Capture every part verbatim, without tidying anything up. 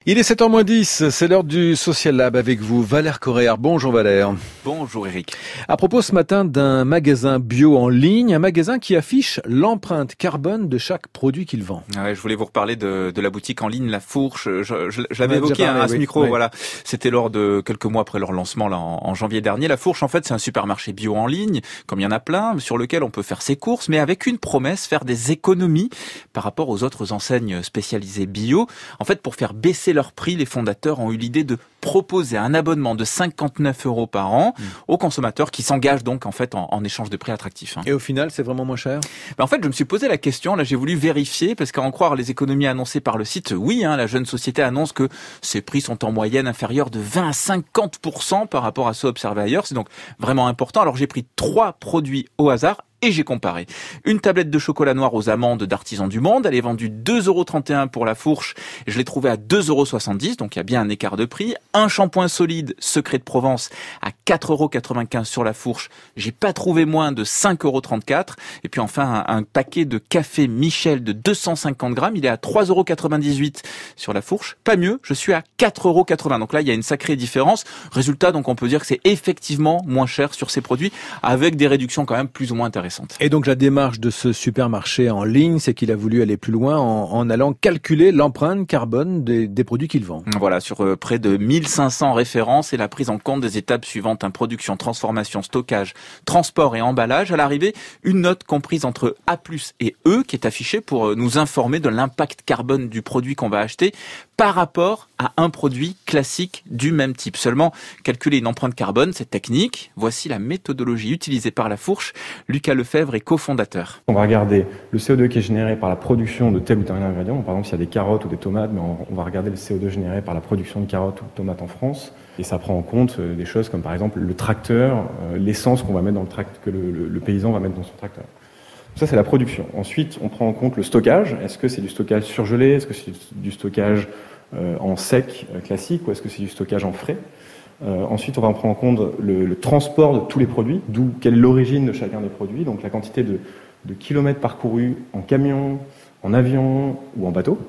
Il est sept heures moins dix, c'est l'heure du Social Lab avec vous, Valère Correa. Bonjour Valère. Bonjour Eric. À propos ce matin d'un magasin bio en ligne, un magasin qui affiche l'empreinte carbone de chaque produit qu'il vend. Ah ouais, je voulais vous reparler de, de la boutique en ligne La Fourche. Je, je, je, je l'avais évoqué parlé, hein, à ce oui. micro. Oui. Voilà, c'était lors de quelques mois après leur lancement là en, en janvier dernier. La Fourche, en fait, c'est un supermarché bio en ligne, comme il y en a plein, sur lequel on peut faire ses courses, mais avec une promesse, faire des économies par rapport aux autres enseignes spécialisées bio. En fait, pour faire baisser leur prix, les fondateurs ont eu l'idée de proposer un abonnement de cinquante-neuf euros par an mmh. aux consommateurs qui s'engagent donc en fait en, en échange de prix attractifs. Hein. Et au final, c'est vraiment moins cher ? Ben en fait, je me suis posé la question, là j'ai voulu vérifier, parce qu'à en croire les économies annoncées par le site, oui, hein, la jeune société annonce que ses prix sont en moyenne inférieurs de vingt à cinquante pour cent par rapport à ceux observés ailleurs, c'est donc vraiment important. Alors j'ai pris trois produits au hasard, et j'ai comparé. Une tablette de chocolat noir aux amandes d'Artisan du Monde, elle est vendue deux euros trente et un pour La Fourche, je l'ai trouvée à deux euros soixante-dix, donc il y a bien un écart de prix. Un shampoing solide Secret de Provence à quatre euros quatre-vingt-quinze sur La Fourche, j'ai pas trouvé moins de cinq euros trente-quatre. Et puis enfin, un, un paquet de café Michel de deux cent cinquante grammes, il est à trois euros quatre-vingt-dix-huit sur La Fourche. Pas mieux, je suis à quatre euros quatre-vingts. Donc là, il y a une sacrée différence. Résultat, donc on peut dire que c'est effectivement moins cher sur ces produits, avec des réductions quand même plus ou moins intéressantes. Et donc la démarche de ce supermarché en ligne, c'est qu'il a voulu aller plus loin en, en allant calculer l'empreinte carbone des, des produits qu'il vend. Voilà, sur euh, près de mille cinq cents références et la prise en compte des étapes suivantes, hein, production, transformation, stockage, transport et emballage. À l'arrivée, une note comprise entre A plus et E qui est affichée pour euh, nous informer de l'impact carbone du produit qu'on va acheter par rapport à un produit classique du même type. Seulement, calculer une empreinte carbone, c'est technique. Voici la méthodologie utilisée par La Fourche. Lucas Lefebvre est cofondateur. On va regarder le C O deux qui est généré par la production de tel ou tel ingrédient. Par exemple, s'il y a des carottes ou des tomates, mais on va regarder le C O deux généré par la production de carottes ou de tomates en France. Et ça prend en compte des choses comme par exemple le tracteur, l'essence qu'on va mettre dans le tracteur, que le, le, le paysan va mettre dans son tracteur. Ça, c'est la production. Ensuite, on prend en compte le stockage. Est-ce que c'est du stockage surgelé ? Est-ce que c'est du stockage euh, en sec euh, classique ou est-ce que c'est du stockage en frais ? euh, Ensuite, on va prendre en compte le, le transport de tous les produits, d'où quelle est l'origine de chacun des produits, donc la quantité de, de kilomètres parcourus en camion, en avion ou en bateau.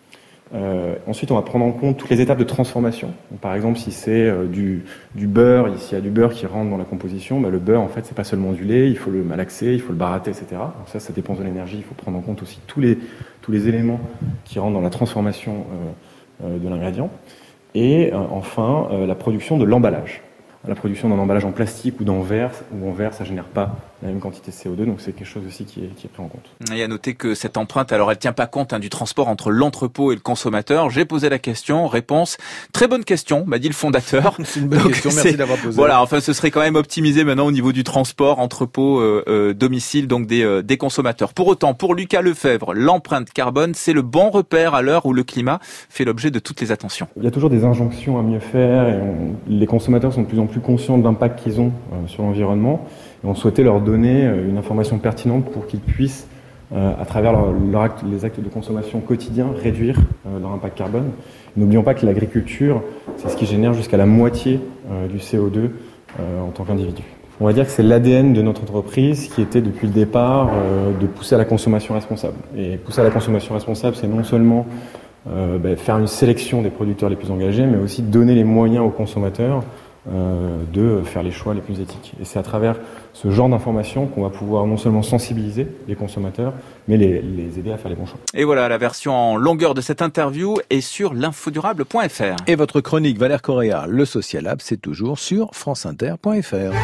Euh, ensuite, on va prendre en compte toutes les étapes de transformation. Donc, par exemple, si c'est euh, du, du beurre, s'il y a du beurre qui rentre dans la composition, bah, le beurre, en fait, c'est pas seulement du lait, il faut le malaxer, il faut le barater, et cetera. Donc ça, ça dépend de l'énergie. Il faut prendre en compte aussi tous les, tous les éléments qui rentrent dans la transformation euh, euh, de l'ingrédient. Et euh, enfin, euh, la production de l'emballage. La production d'un emballage en plastique ou en verre, ou en verre, ça génère pas la même quantité de C O deux, donc c'est quelque chose aussi qui est, qui est pris en compte. Et à noter que cette empreinte, alors elle tient pas compte hein, du transport entre l'entrepôt et le consommateur. J'ai posé la question, réponse, très bonne question, m'a dit le fondateur. C'est une bonne donc, question, merci d'avoir posé. Voilà, enfin ce serait quand même optimisé maintenant au niveau du transport, entrepôt, euh, euh, domicile, donc des, euh, des consommateurs. Pour autant, pour Lucas Lefebvre, l'empreinte carbone, c'est le bon repère à l'heure où le climat fait l'objet de toutes les attentions. Il y a toujours des injonctions à mieux faire et on, les consommateurs sont de plus en plus conscients de l'impact qu'ils ont euh, sur l'environnement. Et on souhaitait leur donner euh, une information pertinente pour qu'ils puissent, euh, à travers leur, leur acte, les actes de consommation quotidiens, réduire euh, leur impact carbone. Et n'oublions pas que l'agriculture, c'est ce qui génère jusqu'à la moitié euh, du C O deux euh, en tant qu'individu. On va dire que c'est l'A D N de notre entreprise qui était depuis le départ euh, de pousser à la consommation responsable. Et pousser à la consommation responsable, c'est non seulement euh, bah, faire une sélection des producteurs les plus engagés, mais aussi donner les moyens aux consommateurs Euh, de faire les choix les plus éthiques. Et c'est à travers ce genre d'informations qu'on va pouvoir non seulement sensibiliser les consommateurs, mais les, les aider à faire les bons choix. Et voilà, la version en longueur de cette interview est sur l'infodurable point f r. Et votre chronique Valère Correa, le Social Lab, c'est toujours sur franceinter point f r.